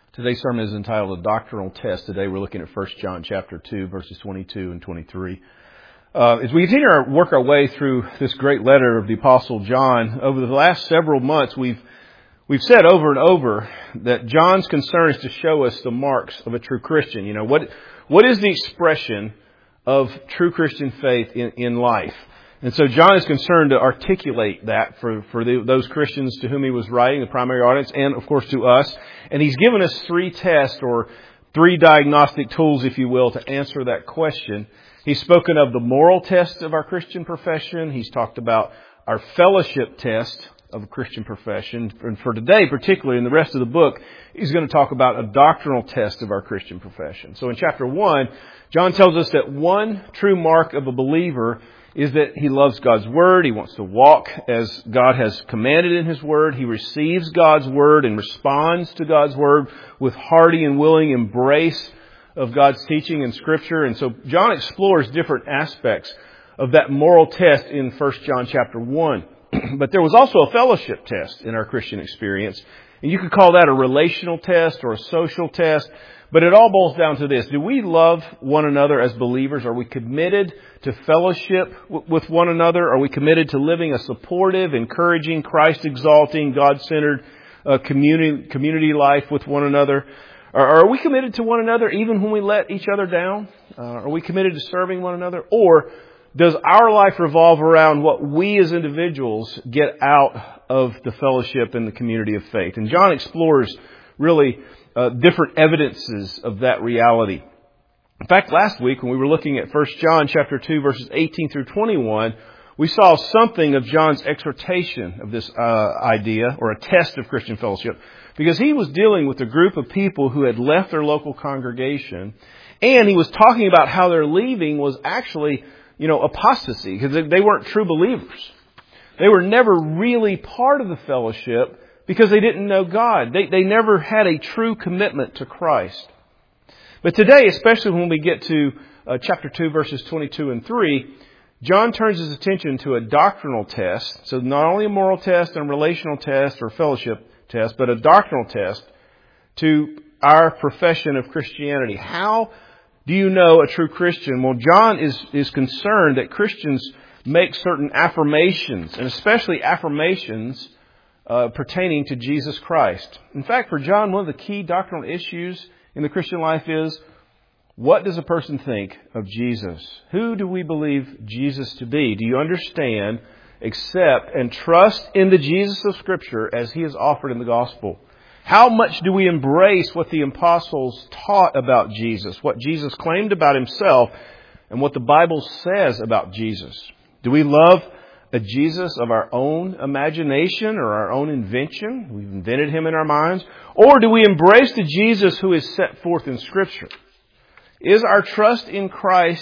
Today's sermon is entitled A Doctrinal Test. Today we're looking at 1 John chapter 2, verses 22 and 23. As we continue to work our way through this great letter of the Apostle John, over the last several months we've said over and over that John's concern is to show us the marks of a true Christian. You know, what is the expression of true Christian faith in life? And so John is concerned to articulate that for those Christians to whom he was writing, the primary audience, and of course to us. And he's given us three tests or three diagnostic tools, if you will, to answer that question. He's spoken of the moral test of our Christian profession. He's talked about our fellowship test of a Christian profession. And for today, particularly in the rest of the book, he's going to talk about a doctrinal test of our Christian profession. So in chapter 1, John tells us that one true mark of a believer is that he loves God's Word. He wants to walk as God has commanded in His Word. He receives God's Word and responds to God's Word with hearty and willing embrace of God's teaching in Scripture. And so John explores different aspects of that moral test in 1 John chapter 1. But there was also a fellowship test in our Christian experience. And you could call that a relational test or a social test. But it all boils down to this. Do we love one another as believers? Are we committed to fellowship with one another? Are we committed to living a supportive, encouraging, Christ-exalting, God-centered community life with one another? Or are we committed to one another even when we let each other down? Are we committed to serving one another? Or does our life revolve around what we as individuals get out of the fellowship and the community of faith? And John explores really different evidences of that reality. In fact, last week when we were looking at 1 John chapter 2, verses 18 through 21, we saw something of John's exhortation of this idea, or a test of Christian fellowship, because he was dealing with a group of people who had left their local congregation, and he was talking about how their leaving was actually, apostasy, because they weren't true believers. They were never really part of the fellowship because they didn't know God. They never had a true commitment to Christ. But today, especially when we get to chapter 2, verses 22 and 3, John turns his attention to a doctrinal test. So not only a moral test and a relational test or fellowship test, but a doctrinal test to our profession of Christianity. How do you know a true Christian? Well, John is concerned that Christians make certain affirmations, and especially affirmations pertaining to Jesus Christ. In fact, for John, one of the key doctrinal issues in the Christian life is, what does a person think of Jesus? Who do we believe Jesus to be? Do you understand, accept, and trust in the Jesus of Scripture as He is offered in the gospel? How much do we embrace what the apostles taught about Jesus, what Jesus claimed about Himself, and what the Bible says about Jesus? Do we love a Jesus of our own imagination or our own invention? We've invented Him in our minds. Or do we embrace the Jesus who is set forth in Scripture? Is our trust in Christ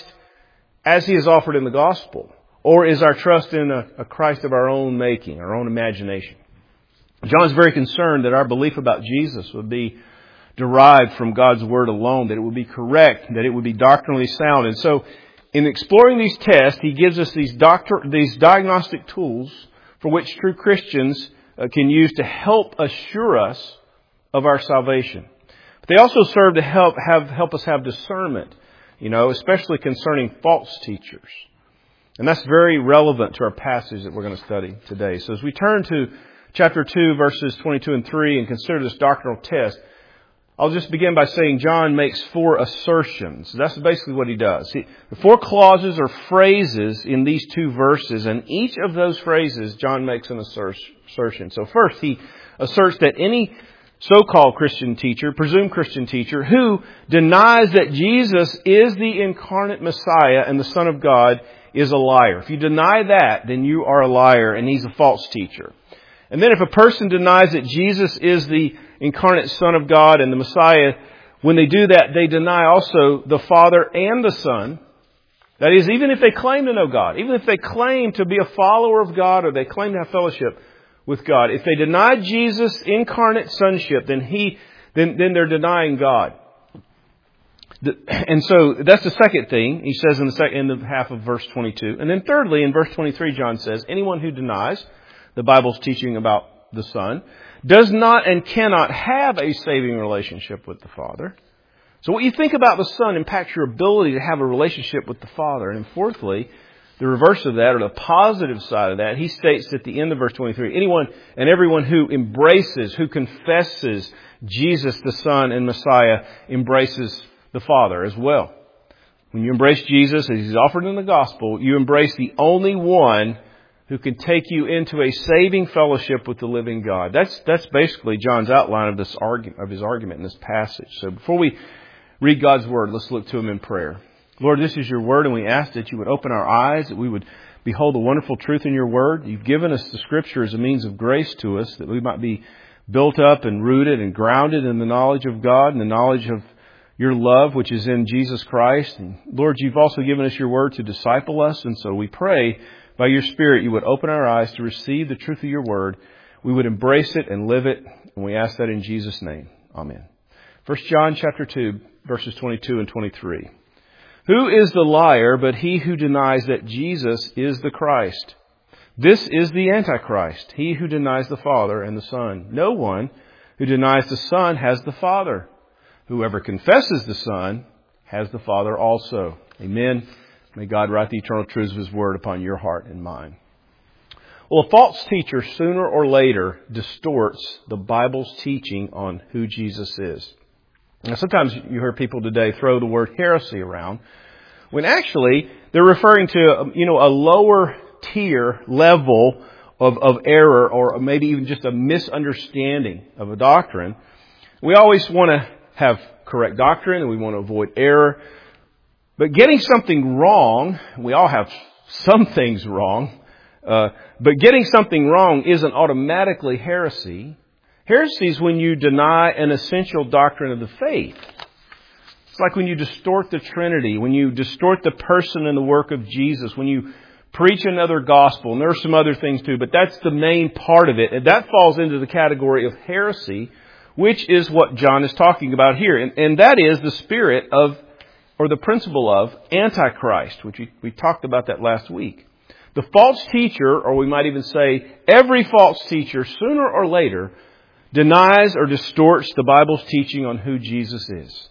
as He is offered in the gospel? Or is our trust in a Christ of our own making, our own imagination? John is very concerned that our belief about Jesus would be derived from God's Word alone, that it would be correct, that it would be doctrinally sound. And so, in exploring these tests, he gives us these diagnostic tools for which true Christians can use to help assure us of our salvation. But they also serve to help us have discernment, especially concerning false teachers. And that's very relevant to our passage that we're going to study today. So as we turn to chapter 2, verses 22 and 3, and consider this doctrinal test, I'll just begin by saying John makes 4 assertions. That's basically what he does. The 4 clauses or phrases in these 2 verses, and each of those phrases John makes an assertion. So first, he asserts that any so-called Christian teacher, presumed Christian teacher, who denies that Jesus is the incarnate Messiah and the Son of God is a liar. If you deny that, then you are a liar and he's a false teacher. And then if a person denies that Jesus is the incarnate Son of God and the Messiah, when they do that, they deny also the Father and the Son. That is, even if they claim to know God, even if they claim to be a follower of God or they claim to have fellowship with God, if they deny Jesus' incarnate sonship, then they're denying God. And so that's the second thing he says in the half of verse 22. And then thirdly, in verse 23, John says, anyone who denies the Bible's teaching about the Son does not and cannot have a saving relationship with the Father. So what you think about the Son impacts your ability to have a relationship with the Father. And fourthly, the reverse of that, or the positive side of that, he states at the end of verse 23, anyone and everyone who embraces, who confesses Jesus the Son and Messiah embraces the Father as well. When you embrace Jesus as He's offered in the gospel, you embrace the only one who can take you into a saving fellowship with the living God. That's basically John's outline of his argument in this passage. So before we read God's Word, let's look to Him in prayer. Lord, this is Your Word, and we ask that You would open our eyes, that we would behold the wonderful truth in Your Word. You've given us the Scripture as a means of grace to us, that we might be built up and rooted and grounded in the knowledge of God and the knowledge of Your love, which is in Jesus Christ. And Lord, You've also given us Your Word to disciple us, and so we pray by Your Spirit You would open our eyes to receive the truth of Your Word. We would embrace it and live it, and we ask that in Jesus' name. Amen. 1 John chapter 2, verses 22 and 23. Who is the liar but he who denies that Jesus is the Christ? This is the Antichrist, he who denies the Father and the Son. No one who denies the Son has the Father. Whoever confesses the Son has the Father also. Amen. May God write the eternal truths of His Word upon your heart and mine. Well, a false teacher sooner or later distorts the Bible's teaching on who Jesus is. Now, sometimes you hear people today throw the word heresy around, when actually they're referring to, a lower tier level of error, or maybe even just a misunderstanding of a doctrine. We always want to have correct doctrine, and we want to avoid error. But getting something wrong, we all have some things wrong, but getting something wrong isn't automatically heresy. Heresy is when you deny an essential doctrine of the faith. It's like when you distort the Trinity, when you distort the person and the work of Jesus, when you preach another gospel, and there are some other things too, but that's the main part of it. And that falls into the category of heresy, which is what John is talking about here. And that is the spirit of, or the principle of, Antichrist, which we talked about that last week. The false teacher, or we might even say every false teacher, sooner or later, denies or distorts the Bible's teaching on who Jesus is.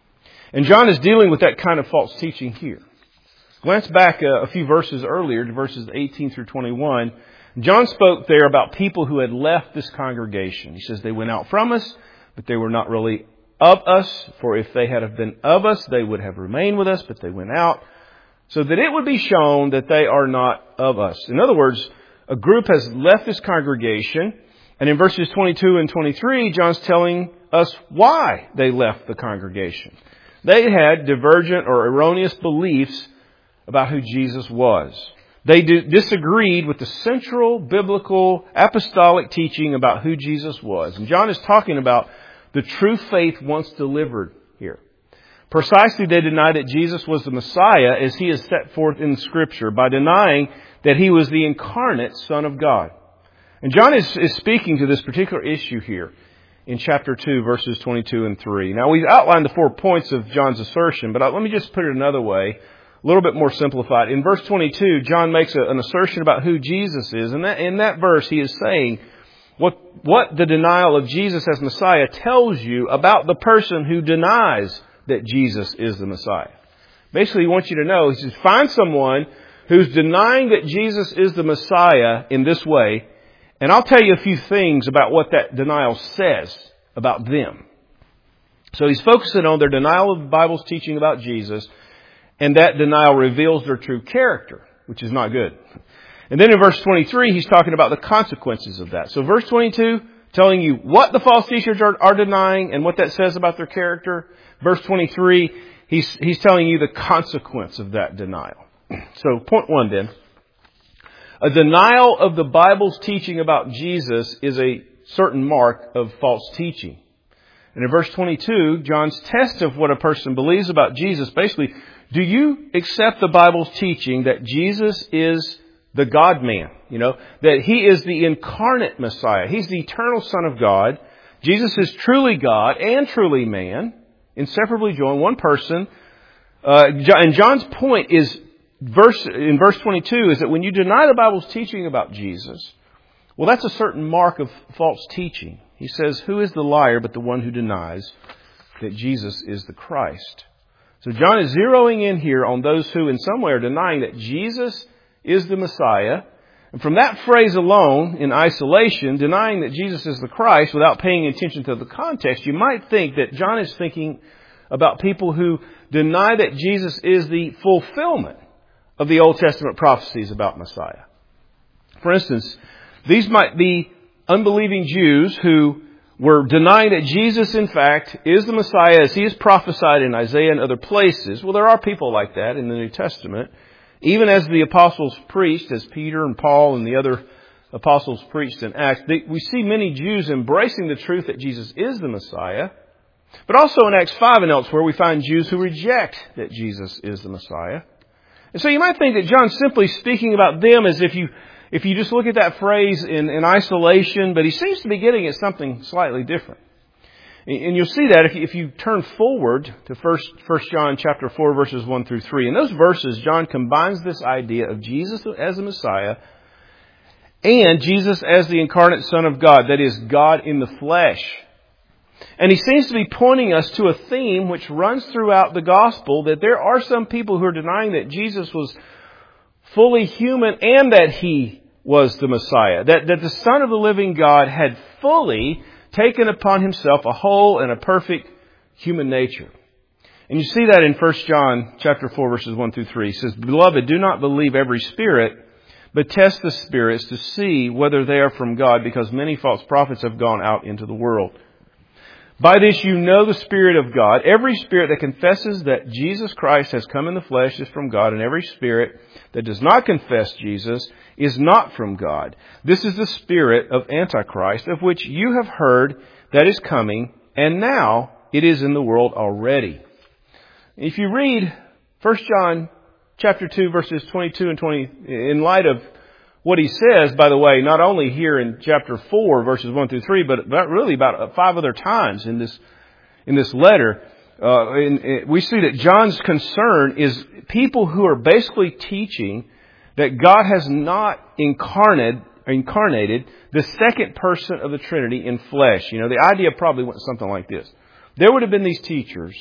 And John is dealing with that kind of false teaching here. Glance back a few verses earlier to verses 18 through 21. John spoke there about people who had left this congregation. He says they went out from us, but they were not really of us. For if they had been of us, they would have remained with us, but they went out, so that it would be shown that they are not of us. In other words, a group has left this congregation. And in verses 22 and 23, John's telling us why they left the congregation. They had divergent or erroneous beliefs about who Jesus was. They disagreed with the central biblical apostolic teaching about who Jesus was. And John is talking about the true faith once delivered here. Precisely, they denied that Jesus was the Messiah as He is set forth in Scripture by denying that He was the incarnate Son of God. And John is speaking to this particular issue here in chapter 2, verses 22 and 3. Now, we've outlined the 4 points of John's assertion, but let me just put it another way, a little bit more simplified. In verse 22, John makes an assertion about who Jesus is. And in that verse, he is saying what the denial of Jesus as Messiah tells you about the person who denies that Jesus is the Messiah. Basically, he wants you to know, he says, find someone who's denying that Jesus is the Messiah in this way, and I'll tell you a few things about what that denial says about them. So he's focusing on their denial of the Bible's teaching about Jesus, and that denial reveals their true character, which is not good. And then in verse 23, he's talking about the consequences of that. So verse 22, telling you what the false teachers are denying and what that says about their character. Verse 23, he's telling you the consequence of that denial. So point 1 then. A denial of the Bible's teaching about Jesus is a certain mark of false teaching. And in verse 22, John's test of what a person believes about Jesus, basically, do you accept the Bible's teaching that Jesus is the God-man? That He is the incarnate Messiah. He's the eternal Son of God. Jesus is truly God and truly man, inseparably joined, one person. And John's point is, in verse 22, is that when you deny the Bible's teaching about Jesus, Well, that's a certain mark of false teaching. He says, who is the liar but the one who denies that Jesus is the Christ? So John is zeroing in here on those who in some way are denying that Jesus is the Messiah. And from that phrase alone, in isolation, denying that Jesus is the Christ without paying attention to the context, you might think that John is thinking about people who deny that Jesus is the fulfillment of the Old Testament prophecies about Messiah. For instance, these might be unbelieving Jews who were denying that Jesus, in fact, is the Messiah as He is prophesied in Isaiah and other places. Well, there are people like that in the New Testament. Even as the apostles preached, as Peter and Paul and the other apostles preached in Acts, we see many Jews embracing the truth that Jesus is the Messiah. But also in Acts 5 and elsewhere, we find Jews who reject that Jesus is the Messiah. And so you might think that John's simply speaking about them as if you just look at that phrase in isolation, but he seems to be getting at something slightly different. And you'll see that if you turn forward to 1 John chapter 4, verses 1 through 3. In those verses, John combines this idea of Jesus as the Messiah and Jesus as the incarnate Son of God, that is, God in the flesh. And he seems to be pointing us to a theme which runs throughout the gospel, that there are some people who are denying that Jesus was fully human and that He was the Messiah. That the Son of the living God had fully taken upon Himself a whole and a perfect human nature. And you see that in 1 John chapter 4, verses 1 through 3. It says, Beloved, do not believe every spirit, but test the spirits to see whether they are from God, because many false prophets have gone out into the world. By this you know the Spirit of God. Every spirit that confesses that Jesus Christ has come in the flesh is from God, and every spirit that does not confess Jesus is not from God. This is the spirit of Antichrist, of which you have heard that is coming, and now it is in the world already. If you read 1 John chapter 2, verses 22 and 20, in light of what he says, by the way, not only here in chapter 4, verses 1 through 3, but really about 5 other times in this letter, we see that John's concern is people who are basically teaching that God has not incarnated the second person of the Trinity in flesh. You know, the idea probably went something like this. There would have been these teachers,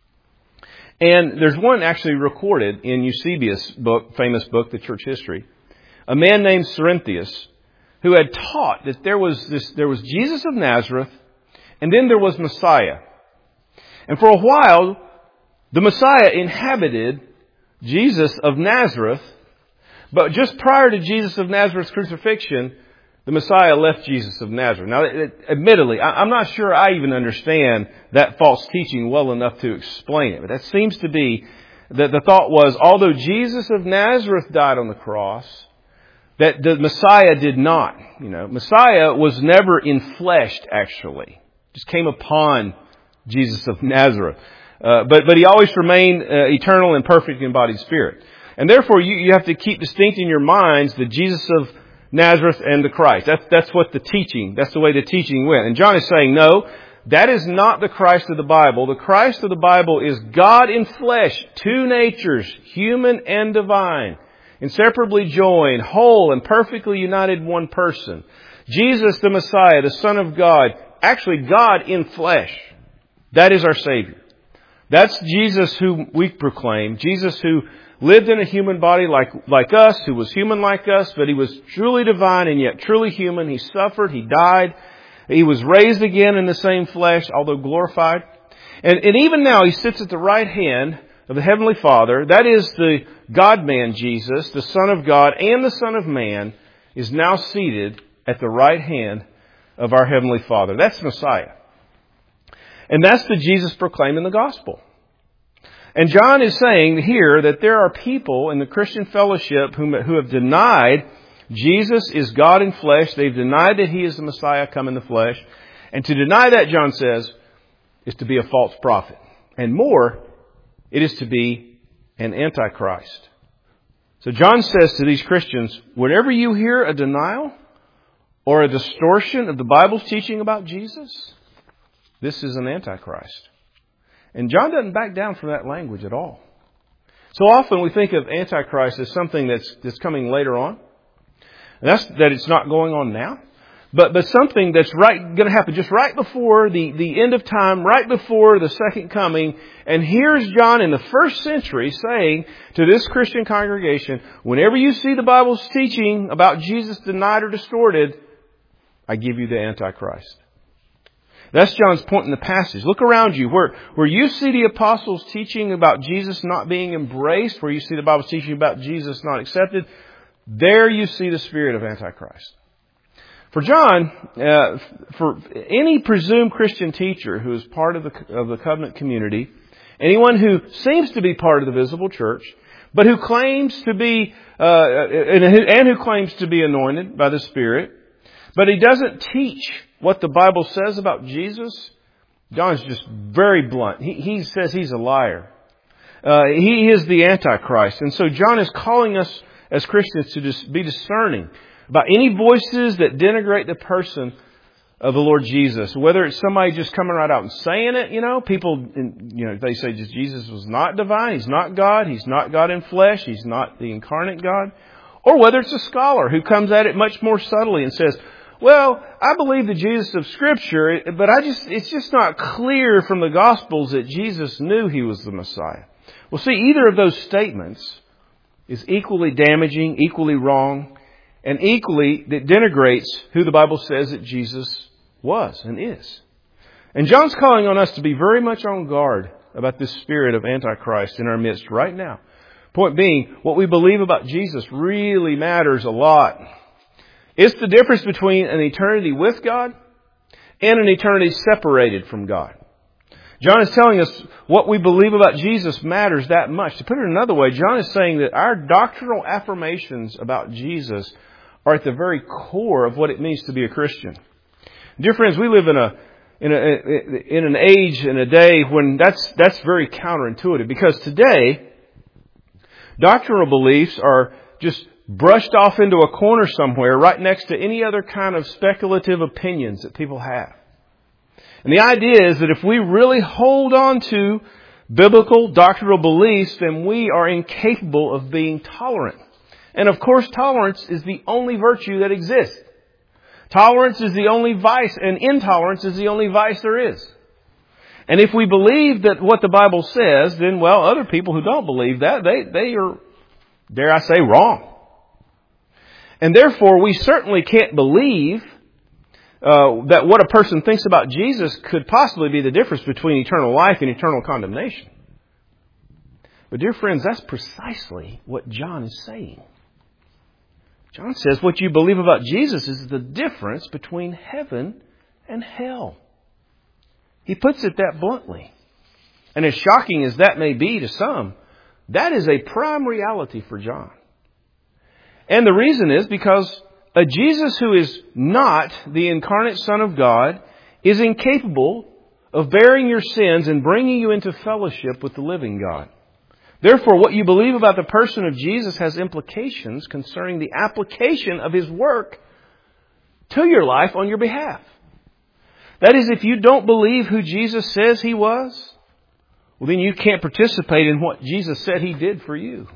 and there's one actually recorded in Eusebius' book, famous book, The Church History. A man named Cerinthius, who had taught that there was Jesus of Nazareth, and then there was Messiah. And for a while, the Messiah inhabited Jesus of Nazareth, but just prior to Jesus of Nazareth's crucifixion, the Messiah left Jesus of Nazareth. Now, admittedly, I'm not sure I even understand that false teaching well enough to explain it, but that seems to be that the thought was, although Jesus of Nazareth died on the cross, that the Messiah did not. You know, Messiah was never enfleshed, actually. Just came upon Jesus of Nazareth. But He always remained eternal and perfect embodied spirit. And therefore, you have to keep distinct in your minds the Jesus of Nazareth and the Christ. That's what that's the way the teaching went. And John is saying, no, that is not the Christ of the Bible. The Christ of the Bible is God in flesh, two natures, human and divine, inseparably joined, whole and perfectly united in one person. Jesus the Messiah, the Son of God, actually God in flesh. That is our Savior. That's Jesus who we proclaim. Jesus who lived in a human body like us, who was human like us, but He was truly divine and yet truly human. He suffered, He died. He was raised again in the same flesh, although glorified. And even now He sits at the right hand of the Heavenly Father. That is the God-man Jesus, the Son of God and the Son of Man, is now seated at the right hand of our Heavenly Father. That's Messiah. And that's the Jesus proclaimed in the gospel. And John is saying here that there are people in the Christian fellowship who have denied Jesus is God in flesh. They've denied that He is the Messiah come in the flesh. And to deny that, John says, is to be a false prophet. And more, it is to be an antichrist. So John says to these Christians, whenever you hear a denial or a distortion of the Bible's teaching about Jesus, this is an antichrist. And John doesn't back down from that language at all. So often we think of antichrist as something that's coming later on. And that's that it's not going on now. But something that's going to happen just right before the end of time, right before the second coming. And here's John in the first century saying to this Christian congregation, whenever you see the Bible's teaching about Jesus denied or distorted, I give you the Antichrist. That's John's point in the passage. Look around you. Where you see the apostles teaching about Jesus not being embraced, where you see the Bible's teaching about Jesus not accepted, there you see the spirit of Antichrist. For John, for any presumed Christian teacher who is part of the covenant community, anyone who seems to be part of the visible church, but who claims to be and who claims to be anointed by the Spirit, but he doesn't teach what the Bible says about Jesus, John's just very blunt. He says he's a liar. He is the Antichrist, and so John is calling us as Christians to just be discerning about any voices that denigrate the person of the Lord Jesus. Whether it's somebody just coming right out and saying it, people, they say just Jesus was not divine, He's not God, He's not God in flesh, He's not the incarnate God. Or whether it's a scholar who comes at it much more subtly and says, well, I believe the Jesus of Scripture, but it's just not clear from the Gospels that Jesus knew He was the Messiah. Well, see, either of those statements is equally damaging, equally wrong, and equally that denigrates who the Bible says that Jesus was and is. And John's calling on us to be very much on guard about this spirit of Antichrist in our midst right now. Point being, what we believe about Jesus really matters a lot. It's the difference between an eternity with God and an eternity separated from God. John is telling us what we believe about Jesus matters that much. To put it another way, John is saying that our doctrinal affirmations about Jesus are at the very core of what it means to be a Christian. Dear friends, we live in an age and a day when that's very counterintuitive, because today doctrinal beliefs are just brushed off into a corner somewhere right next to any other kind of speculative opinions that people have. And the idea is that if we really hold on to biblical doctrinal beliefs, then we are incapable of being tolerant. And of course, tolerance is the only virtue that exists. Tolerance is the only vice, and intolerance is the only vice there is. And if we believe that what the Bible says, then, well, other people who don't believe that, they are, dare I say, wrong. And therefore, we certainly can't believe that what a person thinks about Jesus could possibly be the difference between eternal life and eternal condemnation. But dear friends, that's precisely what John is saying. John says what you believe about Jesus is the difference between heaven and hell. He puts it that bluntly. And as shocking as that may be to some, that is a prime reality for John. And the reason is because a Jesus who is not the incarnate Son of God is incapable of bearing your sins and bringing you into fellowship with the living God. Therefore, what you believe about the person of Jesus has implications concerning the application of His work to your life on your behalf. That is, if you don't believe who Jesus says He was, well, then you can't participate in what Jesus said He did for you.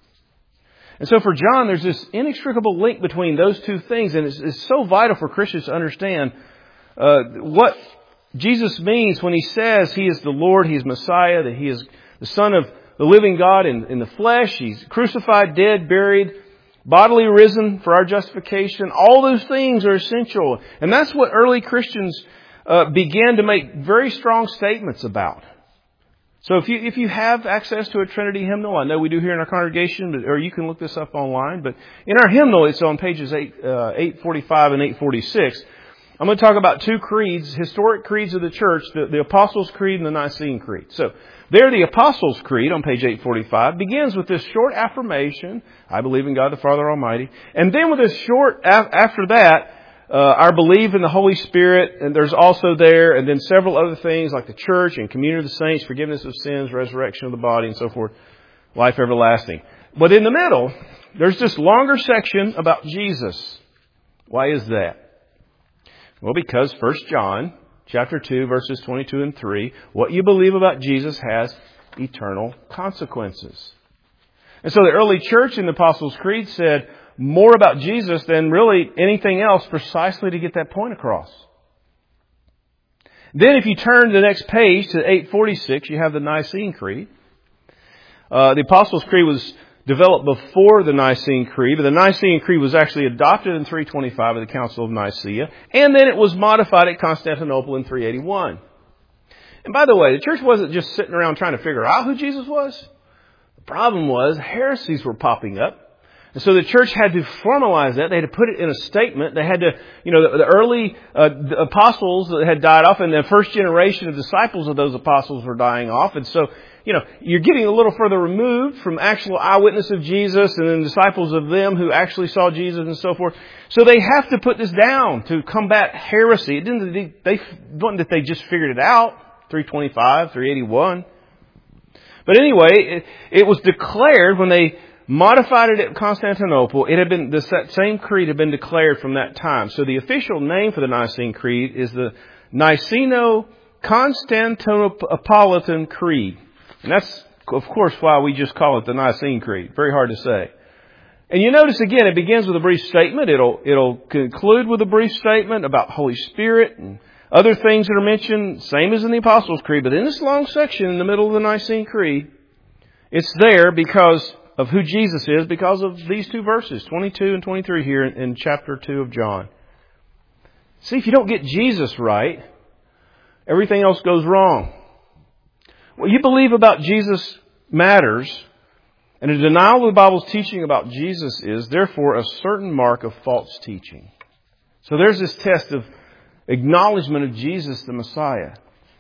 And so for John, there's this inextricable link between those two things, and it's so vital for Christians to understand what Jesus means when He says He is the Lord, He is Messiah, that He is the Son of the living God in the flesh. He's crucified, dead, buried, bodily risen for our justification. All those things are essential. And that's what early Christians began to make very strong statements about. So if you have access to a Trinity hymnal, I know we do here in our congregation, or you can look this up online, but in our hymnal, it's on pages 845 and 846. I'm going to talk about two creeds, historic creeds of the church, the Apostles' Creed and the Nicene Creed. So there, the Apostles' Creed on page 845 begins with this short affirmation, I believe in God the Father Almighty. And then with this short, after that, our belief in the Holy Spirit, and there's also there, and then several other things like the church and communion of the saints, forgiveness of sins, resurrection of the body, and so forth, life everlasting. But in the middle, there's this longer section about Jesus. Why is that? Well, because 1 John chapter 2, verses 22 and 3, what you believe about Jesus has eternal consequences. And so the early church in the Apostles' Creed said, more about Jesus than really anything else precisely to get that point across. Then if you turn to the next page to 846, you have the Nicene Creed. The Apostles' Creed was developed before the Nicene Creed, but the Nicene Creed was actually adopted in 325 at the Council of Nicaea, and then it was modified at Constantinople in 381. And by the way, the church wasn't just sitting around trying to figure out who Jesus was. The problem was heresies were popping up. And so the church had to formalize that. They had to put it in a statement. They had to, the early the apostles that had died off, and the first generation of disciples of those apostles were dying off. And so, you're getting a little further removed from actual eyewitness of Jesus and then disciples of them who actually saw Jesus and so forth. So they have to put this down to combat heresy. It wasn't that they just figured it out, 325, 381. But anyway, it was declared when they modified it at Constantinople. It had been, the same creed had been declared from that time. So the official name for the Nicene Creed is the Niceno-Constantinopolitan Creed. And that's, of course, why we just call it the Nicene Creed. Very hard to say. And you notice again, it begins with a brief statement. It'll conclude with a brief statement about Holy Spirit and other things that are mentioned, same as in the Apostles' Creed. But in this long section in the middle of the Nicene Creed, it's there because of who Jesus is, because of these two verses, 22 and 23 here in chapter 2 of John. See, if you don't get Jesus right, everything else goes wrong. What you believe about Jesus matters, and a denial of the Bible's teaching about Jesus is, therefore, a certain mark of false teaching. So there's this test of acknowledgement of Jesus the Messiah.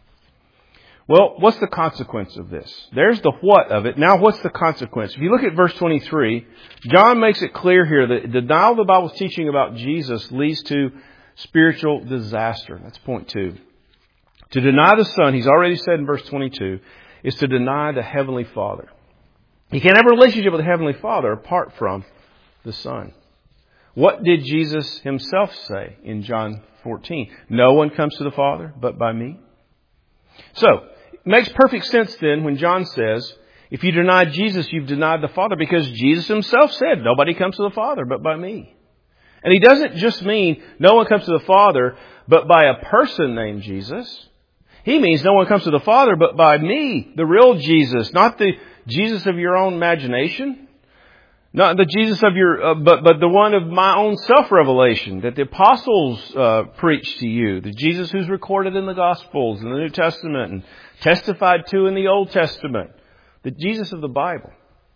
Well, what's the consequence of this? There's the what of it. Now, what's the consequence? If you look at verse 23, John makes it clear here that the denial of the Bible's teaching about Jesus leads to spiritual disaster. That's point 2. To deny the Son, he's already said in verse 22, is to deny the Heavenly Father. You can't have a relationship with the Heavenly Father apart from the Son. What did Jesus himself say in John 14? No one comes to the Father but by me. So, it makes perfect sense then when John says, if you deny Jesus, you've denied the Father, because Jesus himself said, nobody comes to the Father but by me. And he doesn't just mean no one comes to the Father but by a person named Jesus. He means no one comes to the Father but by me, the real Jesus, not the Jesus of your own imagination, not the Jesus of your, but the one of my own self-revelation that the apostles preached to you, the Jesus who's recorded in the Gospels and the New Testament and testified to in the Old Testament, the Jesus of the Bible.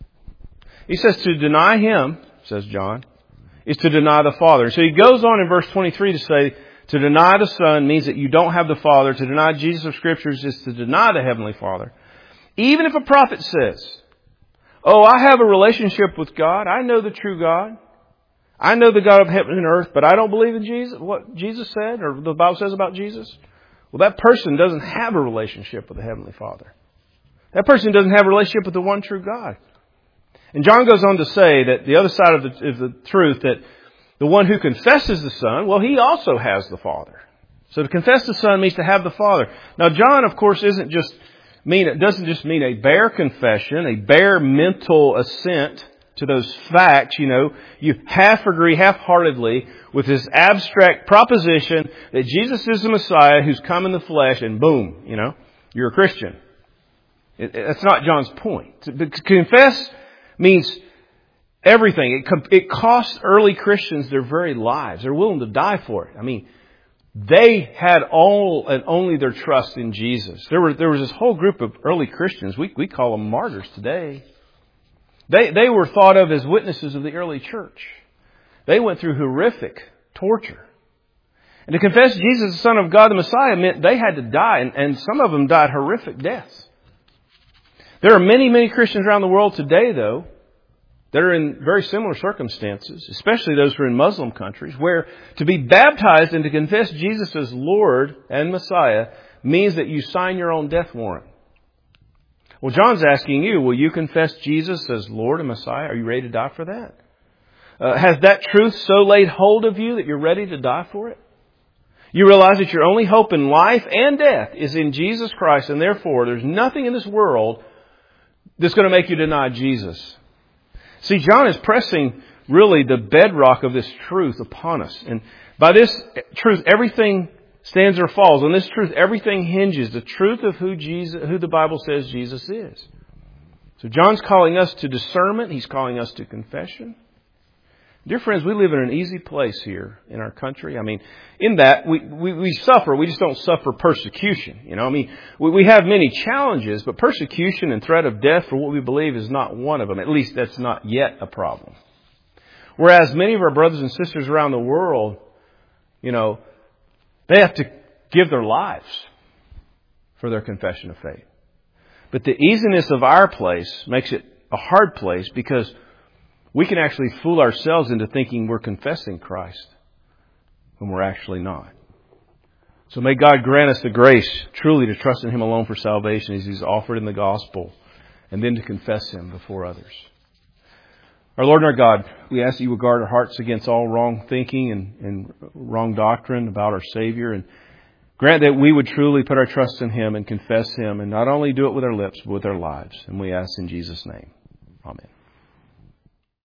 He says to deny him, says John, is to deny the Father. So he goes on in verse 23 to say, to deny the Son means that you don't have the Father. To deny Jesus of Scriptures is to deny the Heavenly Father. Even if a prophet says, oh, I have a relationship with God. I know the true God. I know the God of heaven and earth, but I don't believe in Jesus, what Jesus said or the Bible says about Jesus. Well, that person doesn't have a relationship with the Heavenly Father. That person doesn't have a relationship with the one true God. And John goes on to say that the other side of the truth, that the one who confesses the Son, well, he also has the Father. So to confess the Son means to have the Father. Now, John, of course, it doesn't just mean a bare confession, a bare mental assent to those facts. You half agree half-heartedly with this abstract proposition that Jesus is the Messiah who's come in the flesh, and boom, you're a Christian. That's not John's point. To confess means everything. It cost early Christians their very lives. They're willing to die for it. I mean, they had all and only their trust in Jesus. There was this whole group of early Christians. We call them martyrs today. They were thought of as witnesses of the early church. They went through horrific torture. And to confess Jesus, the Son of God, the Messiah, meant they had to die. And some of them died horrific deaths. There are many, many Christians around the world today, though, that are in very similar circumstances, especially those who are in Muslim countries, where to be baptized and to confess Jesus as Lord and Messiah means that you sign your own death warrant. Well, John's asking you, will you confess Jesus as Lord and Messiah? Are you ready to die for that? Has that truth so laid hold of you that you're ready to die for it? You realize that your only hope in life and death is in Jesus Christ, and therefore there's nothing in this world that's going to make you deny Jesus. See, John is pressing really the bedrock of this truth upon us. And by this truth, everything stands or falls. On this truth, everything hinges. The truth of who the Bible says Jesus is. So John's calling us to discernment. He's calling us to confession. Dear friends, we live in an easy place here in our country. I mean, in that we suffer. We just don't suffer persecution. You know, I mean, we have many challenges, but persecution and threat of death for what we believe is not one of them. At least that's not yet a problem. Whereas many of our brothers and sisters around the world, you know, they have to give their lives for their confession of faith. But the easiness of our place makes it a hard place because we can actually fool ourselves into thinking we're confessing Christ when we're actually not. So may God grant us the grace truly to trust in Him alone for salvation as He's offered in the gospel, and then to confess Him before others. Our Lord and our God, we ask that You would guard our hearts against all wrong thinking and wrong doctrine about our Savior, and grant that we would truly put our trust in Him and confess Him, and not only do it with our lips, but with our lives. And we ask in Jesus' name. Amen.